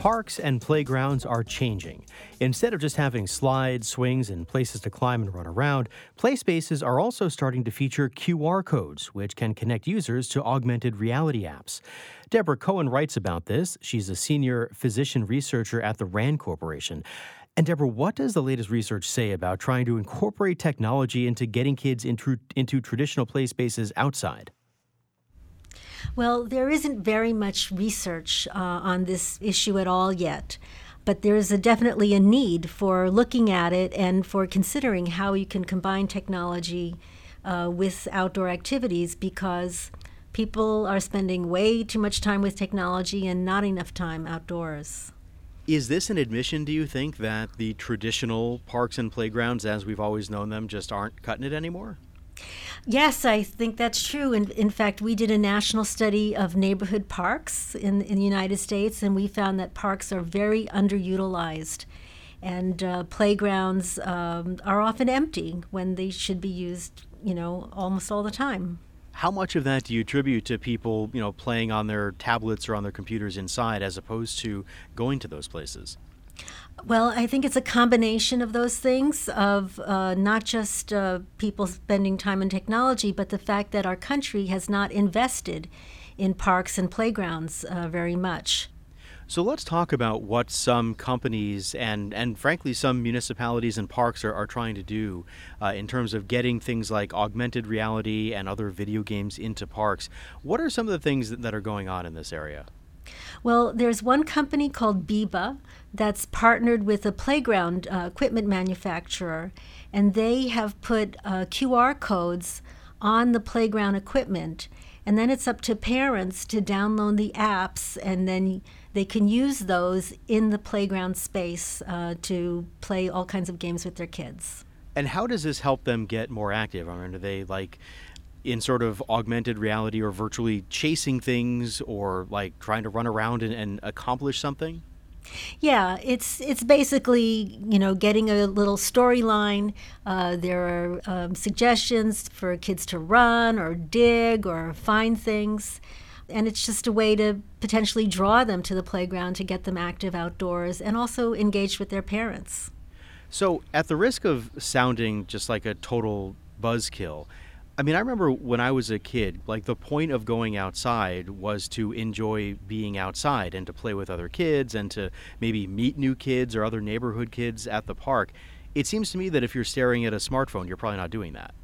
Parks and playgrounds are changing. Instead of just having slides, swings, and places to climb and run around, play spaces are also starting to feature QR codes, which can connect users to augmented reality apps. Deborah Cohen writes about this. She's a senior physician researcher at the RAND Corporation. And Deborah, what does the latest research say about trying to incorporate technology into getting kids into traditional play spaces outside? Well, there isn't very much research on this issue at all yet, but there is definitely a need for looking at it and for considering how you can combine technology with outdoor activities, because people are spending way too much time with technology and not enough time outdoors. Is this an admission, do you think, that the traditional parks and playgrounds, as we've always known them, just aren't cutting it anymore? Yes, I think that's true. In fact, we did a national study of neighborhood parks in the United States, and we found that parks are very underutilized. And playgrounds are often empty when they should be used, almost all the time. How much of that do you attribute to people, playing on their tablets or on their computers inside as opposed to going to those places? Well, I think it's a combination of those things, of not just people spending time in technology, but the fact that our country has not invested in parks and playgrounds very much. So let's talk about what some companies and frankly, some municipalities and parks are trying to do in terms of getting things like augmented reality and other video games into parks. What are some of the things that are going on in this area? Well, there's one company called Biba that's partnered with a playground equipment manufacturer, and they have put QR codes on the playground equipment, and then it's up to parents to download the apps, and then they can use those in the playground space to play all kinds of games with their kids. And how does this help them get more active? I mean, do they in sort of augmented reality or virtually chasing things or trying to run around and accomplish something? Yeah, it's basically, getting a little storyline. There are suggestions for kids to run or dig or find things. And it's just a way to potentially draw them to the playground to get them active outdoors and also engaged with their parents. So at the risk of sounding just like a total buzzkill, I mean, I remember when I was a kid, the point of going outside was to enjoy being outside and to play with other kids and to maybe meet new kids or other neighborhood kids at the park. It seems to me that if you're staring at a smartphone, you're probably not doing that.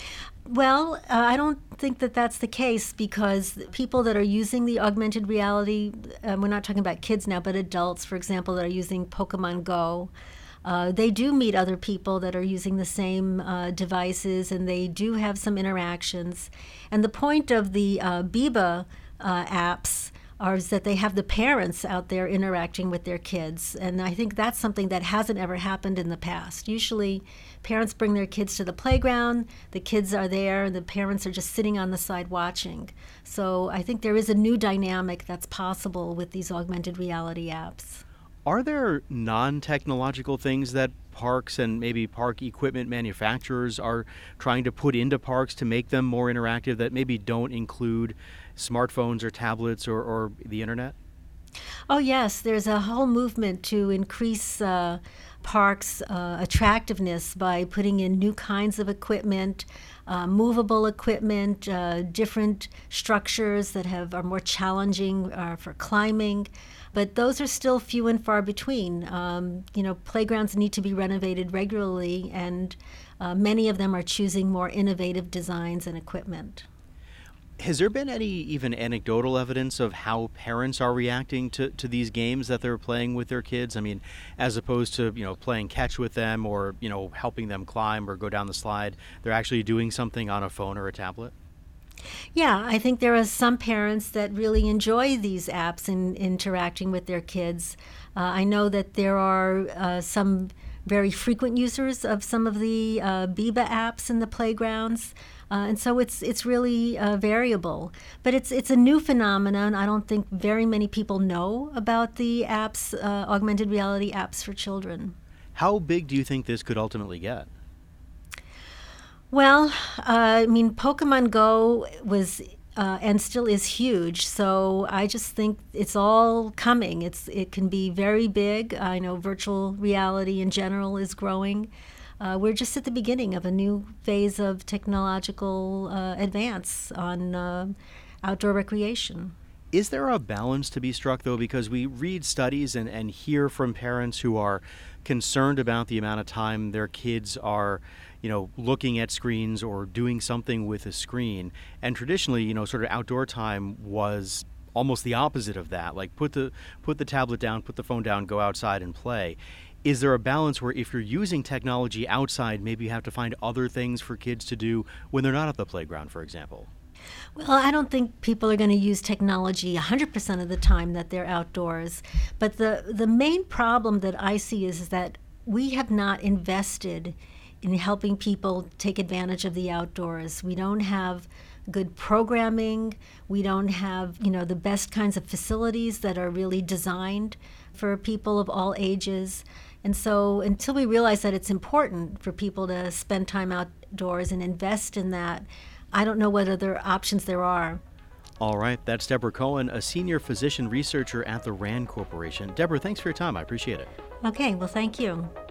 Well, I don't think that that's the case, because people that are using the augmented reality, we're not talking about kids now, but adults, for example, that are using Pokemon Go, they do meet other people that are using the same devices, and they do have some interactions. And the point of the Biba apps is that they have the parents out there interacting with their kids. And I think that's something that hasn't ever happened in the past. Usually parents bring their kids to the playground, the kids are there, and the parents are just sitting on the side watching. So I think there is a new dynamic that's possible with these augmented reality apps. Are there non-technological things that parks and maybe park equipment manufacturers are trying to put into parks to make them more interactive that maybe don't include smartphones or tablets or the internet? Oh, yes. There's a whole movement to increase parks' attractiveness by putting in new kinds of equipment, movable equipment, different structures that are more challenging for climbing. But those are still few and far between. Playgrounds need to be renovated regularly, and many of them are choosing more innovative designs and equipment. Has there been any even anecdotal evidence of how parents are reacting to these games that they're playing with their kids? I mean, as opposed to, playing catch with them or, helping them climb or go down the slide, they're actually doing something on a phone or a tablet? Yeah, I think there are some parents that really enjoy these apps and interacting with their kids. I know that there are some very frequent users of some of the Biba apps in the playgrounds. And so it's really variable. But it's a new phenomenon. I don't think very many people know about the apps, augmented reality apps for children. How big do you think this could ultimately get? Well, Pokemon Go was and still is huge. So I just think it's all coming. It can be very big. I know virtual reality in general is growing. We're just at the beginning of a new phase of technological advance on outdoor recreation. Is there a balance to be struck, though? Because we read studies and hear from parents who are concerned about the amount of time their kids are, looking at screens or doing something with a screen. And traditionally, sort of outdoor time was almost the opposite of that. Like put the tablet down, put the phone down, go outside and play. Is there a balance where if you're using technology outside, maybe you have to find other things for kids to do when they're not at the playground, for example? Well, I don't think people are going to use technology 100% of the time that they're outdoors. But the main problem that I see is that we have not invested in helping people take advantage of the outdoors. We don't have good programming. We don't have, the best kinds of facilities that are really designed for people of all ages. And so until we realize that it's important for people to spend time outdoors and invest in that, I don't know what other options there are. All right, that's Deborah Cohen, a senior physician researcher at the RAND Corporation. Deborah, thanks for your time. I appreciate it. Okay, well, thank you.